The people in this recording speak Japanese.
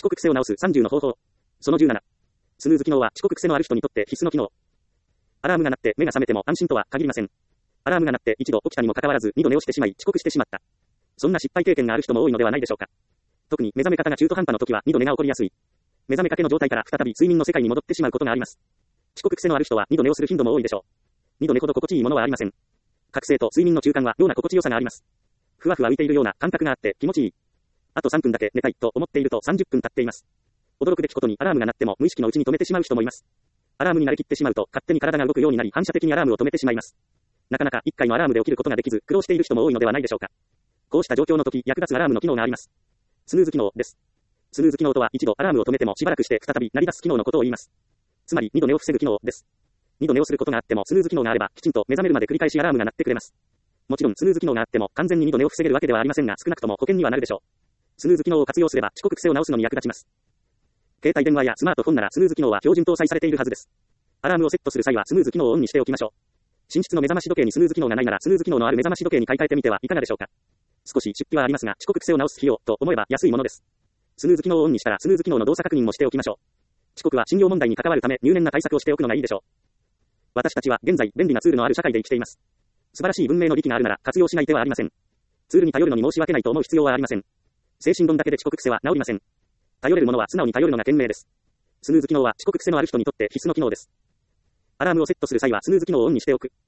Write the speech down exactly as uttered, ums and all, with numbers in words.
刻癖を直すさんじゅうの方法。そのじゅうなな。スヌーズ機能は遅刻癖のある人にとって必須の機能。アラームが鳴って目が覚めても安心とは限りません。アラームが鳴って一度起きたにもかかわらず二度寝をしてしまい遅刻してしまった。そんな失敗経験がある人も多いのではないでしょうか。特に目覚め方が中途半端の時は二度寝が起こりやすい。目覚めかけの状態から再び睡眠の世界に戻ってしまうことがあります。遅刻癖のある人は二度寝をする頻度も多いでしょう。二度寝ほど心地いいものはありません。覚醒と睡眠の中間は妙な心地よさがあります。ふわふわ浮いているような感覚があって気持ちいい。あとさんぷんだけ寝たいと思っているとさんじゅっぷん経っています。驚くべきことにアラームが鳴っても無意識のうちに止めてしまう人もいます。アラームに慣れきってしまうと勝手に体が動くようになり反射的にアラームを止めてしまいます。なかなかいっかいのアラームで起きることができず苦労している人も多いのではないでしょうか。こうした状況の時役立つアラームの機能があります。スヌーズ機能です。スヌーズ機能とは一度アラームを止めてもしばらくして再び鳴り出す機能のことを言います。つまり二度寝を防ぐ機能です。二度寝をすることがあってもスヌーズ機能があればきちんと目覚めるまで繰り返しアラームが鳴ってくれます。もちろんスヌーズ機能があっても完全に二度寝を防げるわけではありませんが少なくとも保険にはなるでしょう。スヌーズ機能を活用すれば遅刻癖を直すのに役立ちます。携帯電話やスマートフォンならスヌーズ機能は標準搭載されているはずです。アラームをセットする際はスヌーズ機能をオンにしておきましょう。寝室の目覚まし時計にスヌーズ機能がないならスヌーズ機能のある目覚まし時計に買い替えてみてはいかがでしょうか。少し出費はありますが遅刻癖を直す費用と思えば安いものです。スヌーズ機能をオンにしたらスヌーズ機能の動作確認もしておきましょう。遅刻は信用問題に関わるため入念な対策をしておくのがいいでしょう。私たちは現在便利なツールのある社会で生きています。素晴らしい文明の利器があるなら活用しない手はありません。ツールに頼るのに申し訳ないと思う必要はありません。精神論だけで遅刻癖は治りません。頼れるものは素直に頼るのが賢明です。スヌーズ機能は遅刻癖のある人にとって必須の機能です。アラームをセットする際はスヌーズ機能をオンにしておく。